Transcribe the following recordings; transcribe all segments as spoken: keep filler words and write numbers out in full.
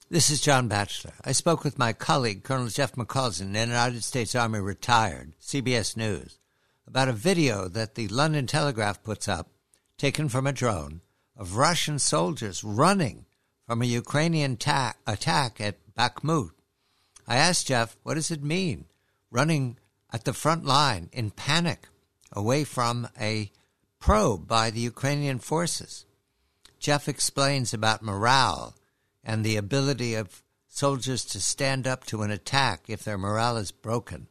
This is John Batchelor. I spoke with my colleague, Colonel Jeff McCausland, in United States Army retired, C B S News, about a video that the London Telegraph puts up, taken from a drone, of Russian soldiers running from a Ukrainian ta- attack at Bakhmut. I asked Jeff, what does it mean, running at the front line in panic away from a probe by the Ukrainian forces? Jeff explains about morale and the ability of soldiers to stand up to an attack if their morale is broken,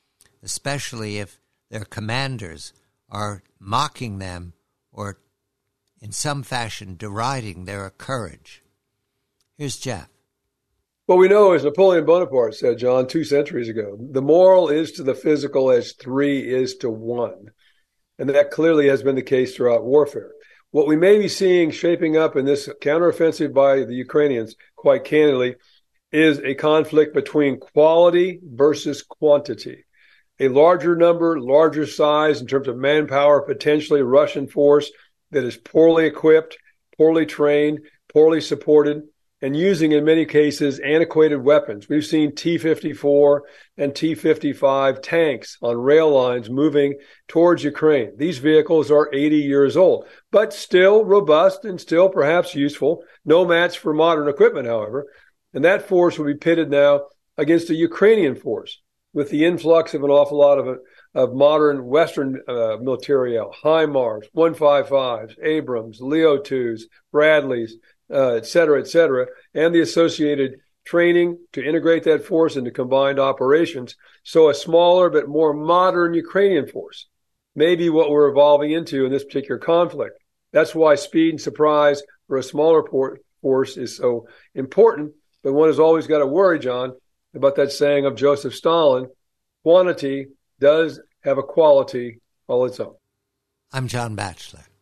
especially if their commanders are mocking them or in some fashion deriding their courage. Here's Jeff. What we know, as Napoleon Bonaparte said, John, two centuries ago, the moral is to the physical as three is to one. And that clearly has been the case throughout warfare. What we may be seeing shaping up in this counteroffensive by the Ukrainians, quite candidly, is a conflict between quality versus quantity. A larger number, larger size in terms of manpower, potentially Russian force that is poorly equipped, poorly trained, poorly supported, and using, in many cases, antiquated weapons. We've seen T fifty-four and T fifty-five tanks on rail lines moving towards Ukraine. These vehicles are eighty years old, but still robust and still perhaps useful. No match for modern equipment, however. And that force will be pitted now against a Ukrainian force with the influx of an awful lot of, of modern Western uh, materiel, HIMARS, one fifty-fives, Abrams, Leo twos, Bradleys, Uh, et cetera, et cetera, and the associated training to integrate that force into combined operations. So a smaller but more modern Ukrainian force may be what we're evolving into in this particular conflict. That's why speed and surprise for a smaller port force is so important. But one has always got to worry, John, about that saying of Joseph Stalin, quantity does have a quality all its own. I'm John Batchelor.